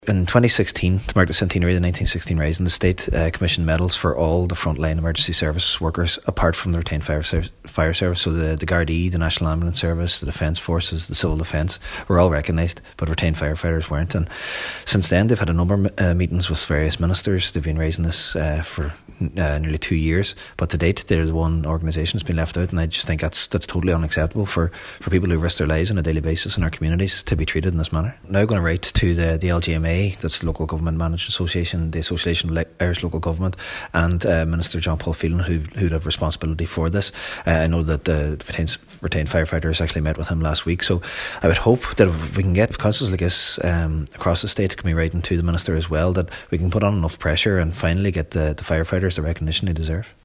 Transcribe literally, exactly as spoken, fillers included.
In twenty sixteen, to mark the centenary of the nineteen sixteen Rising, the state uh, commissioned medals for all the frontline emergency service workers apart from the retained fire, service, fire service. So the, the Gardaí, the National Ambulance Service, the Defence Forces, the Civil Defence were all recognised, but retained firefighters weren't. And since then, they've had a number of uh, meetings with various ministers. They've been raising this uh, for uh, nearly two years. But to date, they're the one organisation that's been left out, and I just think that's that's totally unacceptable for, for people who risk their lives on a daily basis in our communities to be treated in this manner. Now going to write to the, the L G M A, that's the Local Government Managed Association, the Association of Irish Local Government, and uh, Minister John Paul Phelan, who who'd have responsibility for this. Uh, I know that the retained, retained firefighters actually met with him last week, so I would hope that if we can get councils like this um, across the state, can be writing to the Minister as well, that we can put on enough pressure and finally get the, the firefighters the recognition they deserve.